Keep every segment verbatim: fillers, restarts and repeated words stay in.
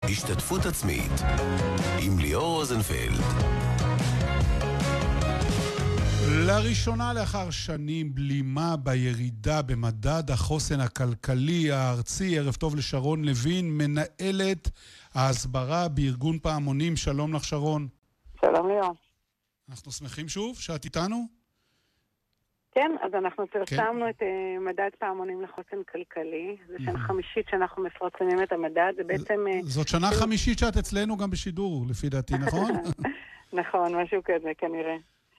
השתתפות עצמית עם ליאור רוזנפלד. לראשונה לאחר שנים בלימה בירידה במדד החוסן הכלכלי הארצי. ערב טוב לשרון לוין, מנהלת ההסברה בארגון פעמונים. שלום לך שרון. שלום ליאור. אנחנו שמחים שוב שאת איתנו. כן, אז אנחנו פרסמנו את מדד פעמונים לחוסן כלכלי. זה שנה חמישית שאנחנו מפרסמים את המדד. זה בעצם... זאת שנה חמישית שאת אצלנו גם בשידור, לפי דעתי, נכון? נכון, משהו כזה כנראה.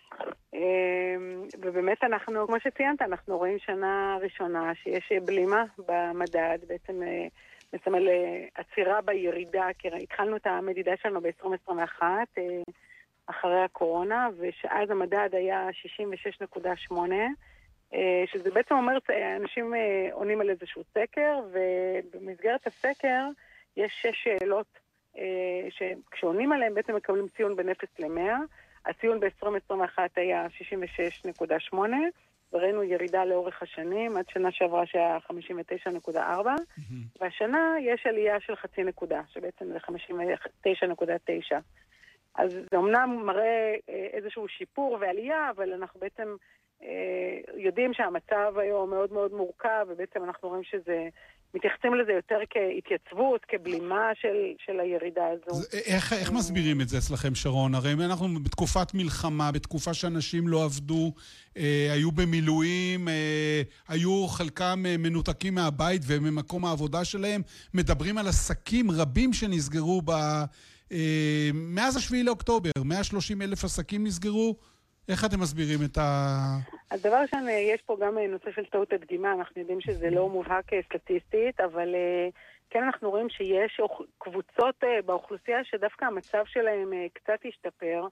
ובאמת אנחנו, כמו שציינת, אנחנו רואים שנה ראשונה שיש בלימה במדד, בעצם מסמל עצירה בירידה, כי התחלנו את המדידה שלנו ב-עשרים עשרים ואחת, אחרי הקורונה, ושאז המדד היה שישים ושש נקודה שמונה, שזה בעצם אומר, אנשים עונים על איזשהו סקר, ובמסגרת הסקר יש שש שאלות, שכשעונים עליהם בעצם מקבלים ציון בין אפס למאה, הציון ב-עשרים עשרים ואחת היה שישים ושש נקודה שמונה, וראינו ירידה לאורך השנים, עד שנה שעברה שהיה חמישים ותשע נקודה ארבע, והשנה יש עלייה של חצי נקודה, שבעצם זה חמישים ותשע נקודה תשע. אז זה אמנם מראה איזשהו שיפור ועלייה, אבל אנחנו בעצם יודעים שהמצב היום מאוד מאוד מורכב, ובעצם אנחנו רואים שזה, מתייחסים לזה יותר כהתייצבות, כבלימה של, של הירידה הזו. איך, איך מסבירים את זה אצלכם, שרון? הרי אנחנו בתקופת מלחמה, בתקופה שאנשים לא עבדו, אה, היו במילואים, אה, היו חלקם מנותקים מהבית וממקום העבודה שלהם, מדברים על עסקים רבים שנסגרו ב... אה, מאז השביעי לאוקטובר, מאה ושלושים אלף עסקים נסגרו. איך אתם מסבירים את ה... אז דבר ראשון, יש פה גם נושא של טעות הדגימה, אנחנו יודעים שזה לא מובהק סטטיסטית, אבל כן אנחנו רואים שיש קבוצות באוכלוסייה שדווקא המצב שלהם קצת השתפר.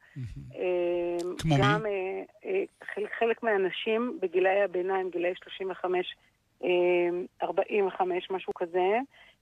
כמו מי? גם חלק מהאנשים בגילאי הביניים, גילאי שלושים וחמש ארבעים וחמש, משהו כזה,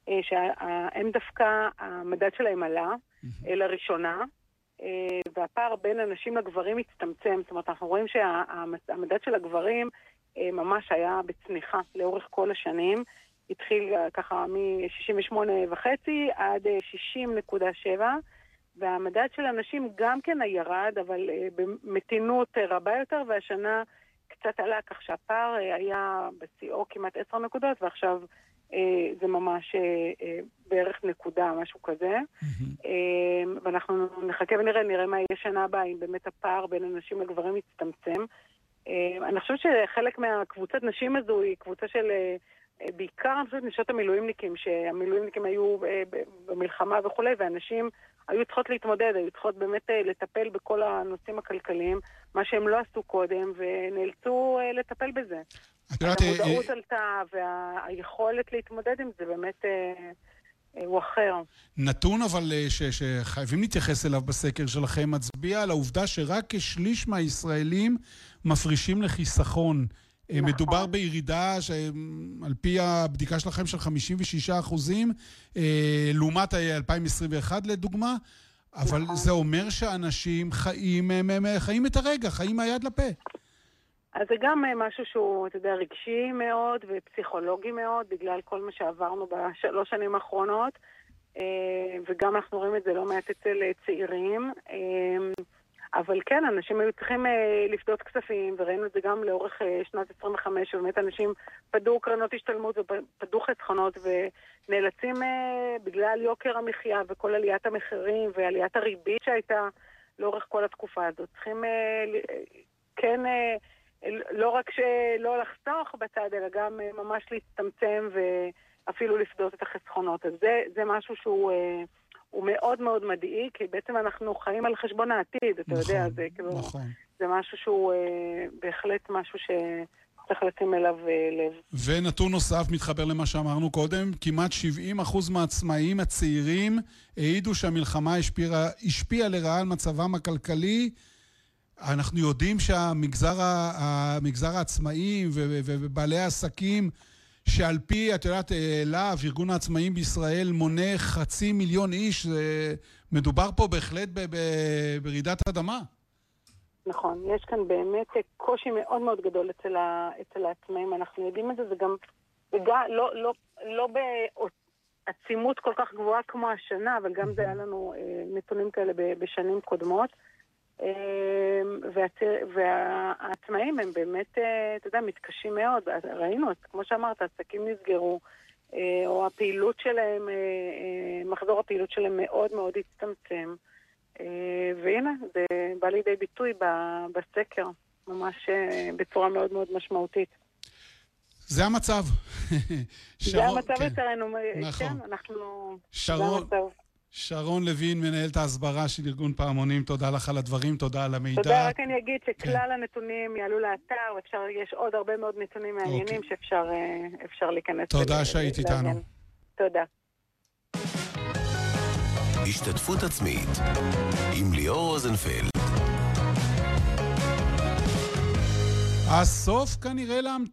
שהם דווקא, המדד שלהם עלה לראשונה, והפער בין הנשים לגברים הצטמצם. זאת אומרת, אנחנו רואים שהמדד של הגברים ממש היה בצניחה לאורך כל השנים. התחיל ככה מ-שישים ושמונה וחצי עד שישים נקודה שבע, והמדד של הנשים גם כן ירד, אבל במתינות רבה יותר, והשנה קצת עלה, כך שהפער היה בשיאו כמעט עשר נקודות, ועכשיו זה ממש בערך נקודה, משהו כזה. ואנחנו נחכה ונראה, נראה מה יהיה שנה הבאה, אם באמת הפער בין אנשים לגברים יצטמצם. אני חושבת שחלק מהקבוצת נשים הזו היא קבוצה של, בעיקר אני חושבת נשות המילואימניקים, שהמילואימניקים היו במלחמה וכו', ואנשים היו צריכות להתמודד, היו צריכות באמת לטפל בכל הנושאים הכלכליים, מה שהם לא עשו קודם, ונאלצו לטפל בזה. המודעות עלתה, והיכולת להתמודד עם זה באמת הוא אחר. נתון אבל שחייבים להתייחס אליו בסקר שלכם, מצביע על העובדה שרק כשליש מהישראלים מפרישים לחיסכון. נכון. מדובר בירידה שעל פי הבדיקה שלכם של חמישים ושישה אחוזים, לעומת אלפיים עשרים ואחת לדוגמה, אבל נכון. זה אומר שאנשים חיים, חיים את הרגע, חיים מהיד לפה. אז זה גם משהו שהוא, אתה יודע, רגשי מאוד ופסיכולוגי מאוד, בגלל כל מה שעברנו בשלוש שנים האחרונות, וגם אנחנו רואים את זה לא מעט אצל צעירים, אבל כן, אנשים היו צריכים לפדות כספים, וראינו את זה גם לאורך שנת עשרים וחמש, ובאמת אנשים פדו קרנות השתלמות ופדו חסכונות, ונאלצים בגלל יוקר המחיה וכל עליית המחירים ועליית הריבית שהייתה לאורך כל התקופה הזאת. צריכים כן... לא רק שלא לחסוך בצד, אלא גם ממש להצטמצם ואפילו לפדות את החסכונות. אז זה, זה משהו שהוא הוא מאוד מאוד מדאיג, כי בעצם אנחנו חיים על חשבון העתיד, אתה נכון, יודע, זה, כאילו, נכון. זה משהו שהוא בהחלט משהו שצריך לשים אליו לב. ונתון נוסף מתחבר למה שאמרנו קודם, כמעט שבעים אחוז מהעצמאים הצעירים העידו שהמלחמה השפיעה, השפיעה לרעה על מצבם הכלכלי. אנחנו יודעים שהמגזר המגזר העצמאים ובעלי העסקים, שעל פי, את יודעת, להב, ארגון העצמאים בישראל, מונה חצי מיליון איש, מדובר פה בהחלט ברעידת אדמה. נכון, יש כאן באמת קושי מאוד מאוד גדול אצל, ה, אצל העצמאים, אנחנו יודעים את זה, זה גם, וגם לא, לא, לא עצימות כל כך גבוהה כמו השנה, אבל גם זה היה לנו נתונים כאלה בשנים קודמות. והעצמאים הם באמת, אתה יודע, מתקשים מאוד. ראינו, כמו שאמרת, עסקים נסגרו, או הפעילות שלהם, מחזור הפעילות שלהם מאוד מאוד הצטמצם. והנה, זה בא לידי ביטוי בסקר, ממש בצורה מאוד מאוד משמעותית. זה המצב. זה המצב אצלנו. נכון. כן, אנחנו... שרון, שרון לוין, מנהלת ההסברה של ארגון פעמונים, תודה לך על הדברים, תודה על המידע. תודה, רק אני אגיד שכלל הנתונים יעלו לאתר, ואפשר, יש עוד הרבה מאוד נתונים מעניינים שאפשר להיכנס. תודה שהיית איתנו. תודה. השתתפות עצמית עם ליאור רוזנפלד. הסוף כנראה להמתין.